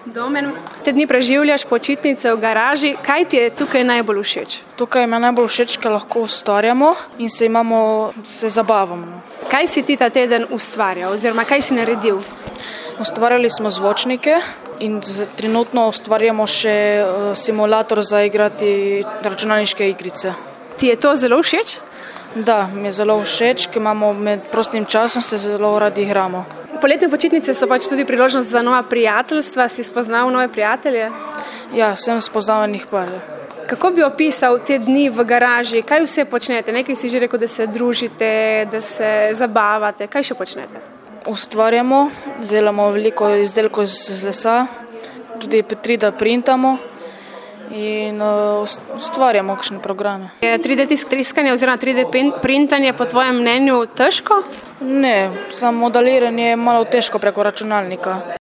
Domen, te dni preživljaš počitnice v garaži. Kaj ti je tukaj najbolj všeč? Tukaj mi je najbolj všeč, ker lahko ustvarjamo in se zabavamo. Kaj si ti ta teden ustvarjal oziroma kaj si naredil? Ustvarjali smo zvočnike in trenutno ustvarjamo še simulator za igrati računalniške igrice. Ti je to zelo všeč? Da, mi je zelo všeč, ker imamo med prostim časom se zelo radi igramo. Poletne počitnice so pač tudi priložnost za nova prijateljstva. Si spoznal nove prijatelje? Ja, sem spoznal enih par. Kako bi opisal te dni v garaži? Kaj vse počnete? Nekaj si že rekel, da se družite, da se zabavate. Kaj še počnete? Ustvarjamo, delamo veliko izdelkov iz lesa, tudi 3D printamo in ustvarjamo kakšne programe. Je 3D tiskanje oziroma 3D printanje po tvojem mnenju težko? Ne, samo modeliranje je malo težko preko računalnika.